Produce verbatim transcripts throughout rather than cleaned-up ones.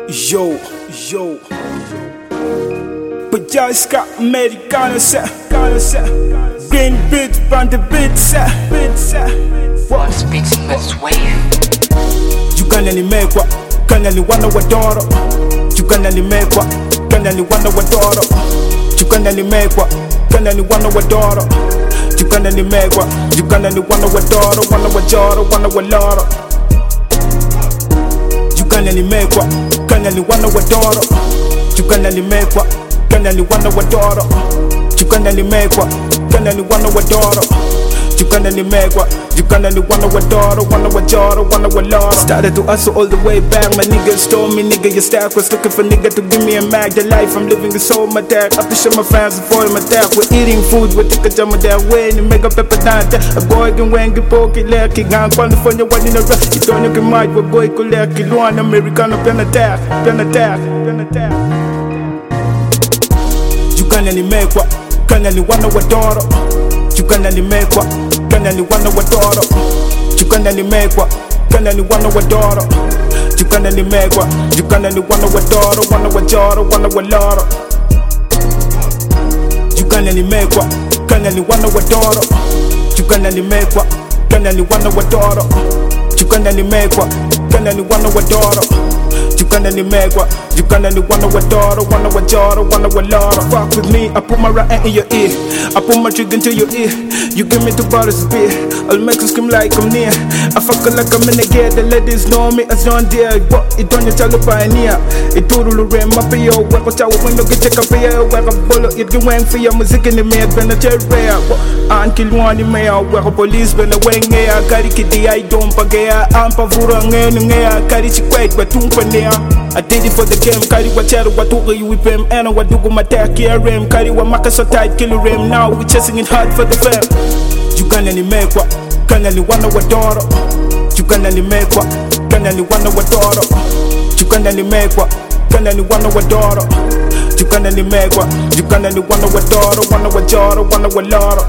Yo, yo. Pajaska americano set, set. Green beat from the beat set, beat set. What speaks best wave? Uganda ni mekwa, Kenya ni wana wa doro. Uganda ni mekwa, Kenya ni wana wa doro. Uganda ni mekwa, Kenya ni wana wa doro. Uganda ni mekwa, Uganda ni wana wa doro, wana wa joro, wana wa loro. Uganda ni mekwa, Kenya ni wana wa doro. Uganda ni mekwa, Kenya ni wana wa doro. Uganda ni mekwa, Kenya ni wana wa doro. Uganda ni mekwa, Uganda ni wana wa doro, wana wa joro, wana wa loro. Started to hustle all the way back, my niggas told me, nigga, your stack was looking for nigga to give me a mag. The life I'm living is so my tag. I push my fans and follow my tag. We're eating food, we're taking jam of that way. You make a pepper dance, a boy can wang the poke, lurky, gang, California, one in a rush. You don't look at my boy, go lurky, one American, pen attack, pen attack, pen attack. Uganda ni mekwa, Kenya ni wana wa doro. Uganda ni mekwa, Kenya ni wana wa doro. Uganda ni mekwa, Kenya ni wana wa doro. Uganda ni mekwa, Uganda ni wana wa doro, wana wa joro, wana wa loro. Uganda ni mekwa, Kenya ni wana wa doro. Uganda ni mekwa, Kenya ni wana wa doro. Uganda ni mekwa, Kenya ni wana wa doro. Uganda ni mekwa, Uganda ni wana wa doro, wana wa joro, wana wa loro. Fuck with me, I put my right in your ear, I put my trigger into your ear. You give me two bottles of beer, I'll make you scream like I'm near. I fuck her like I'm in the gear, the ladies know me as John Deere. What it on your child pioneer, it total rim up for your work, watch out when you get check up for your work. A bullet, it can wang for your music in the mid, been a chair rare. And kill one in me, I work a police, been a wing air, carry kitty, I don't forget. I'm pavura, and air, carry she quite, but two for near. I did it for the game, carry what chatter, what took you with him, and what do my attack here, rim, carry what marker so tight, kill rim. Now we chasing it hard for the fam. Uganda ni mekwa, Kenya ni wana wa doro. Uganda ni mekwa, Kenya ni wana wa doro. Uganda ni mekwa, Kenya ni wana wa doro. Uganda ni mekwa, Uganda ni wana wa doro, wana wa joro, wana wa loro.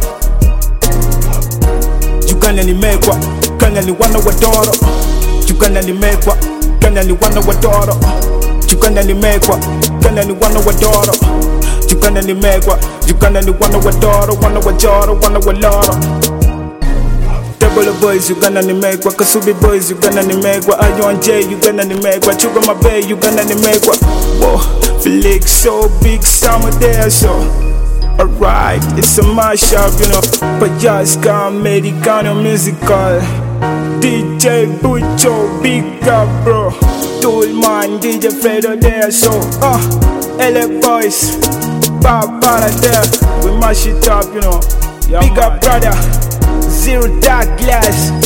Uganda ni mekwa, Kenya ni wana wa doro. Uganda ni mekwa, Kenya ni wana wa doro. Uganda ni mekwa, Kenya ni wana wa doro. Uganda ni mekwa, Uganda ni wana wa doro, wana wa joro, wana wa loro. Double boys, Uganda ni mekwa. Kasubi boys, Uganda ni mekwa. Ayon J, Uganda ni mekwa. Chuga Mabe, Uganda ni mekwa. Whoa, Felix so big, summer there, so alright, it's a mashup, you know. Pajaska americano musical. D J Bucho, big up, bro. Toolman, D J Fredo there, so uh, L A boys, Barbara there. We mash it up, you know. Yeah, big man. Up, brother. Zero dark glass.